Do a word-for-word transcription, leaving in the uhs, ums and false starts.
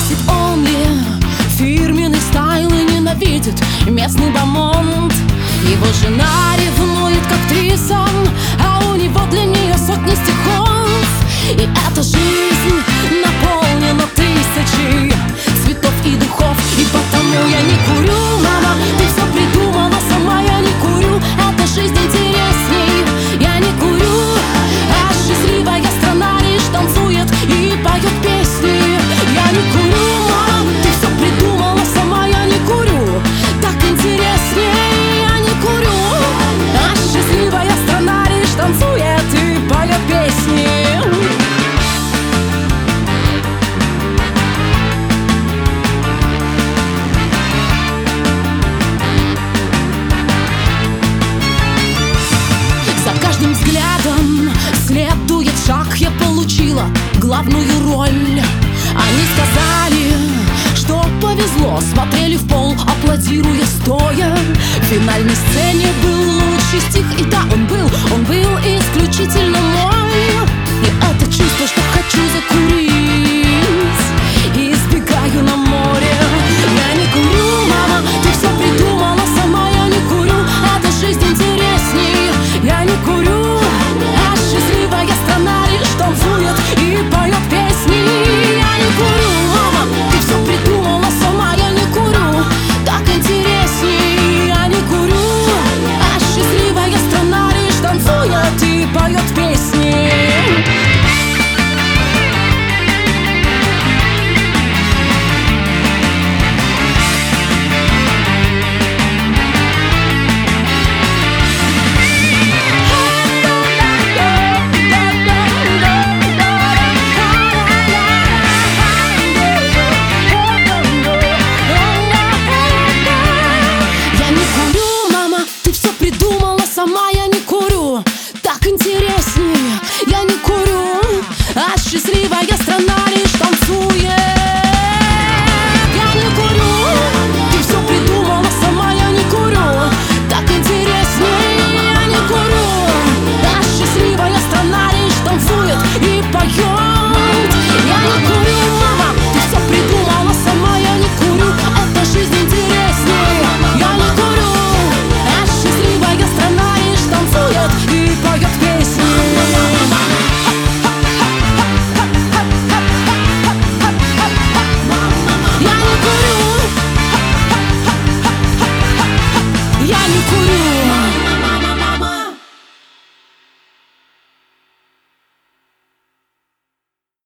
носит only фирменный стайл и ненавидит местный бомонд. Его жена ревнует к актрисам, а у него для нее сотни стихов. И эта жизнь наполнена тысячей цветов и духов. И потому я не курю, мама, ты все придумала сама. Я не курю, эта жизнь интересней. Я не курю, а счастливая страна лишь танцует и поет песни. Я не курю, мама, ты все придумала сама. Я не курю, так интересней. Я не курю, а счастливая страна лишь танцует и поет песни. Взглядом следует шаг, я получила главную роль. Они сказали, что повезло, смотрели в пол, аплодируя.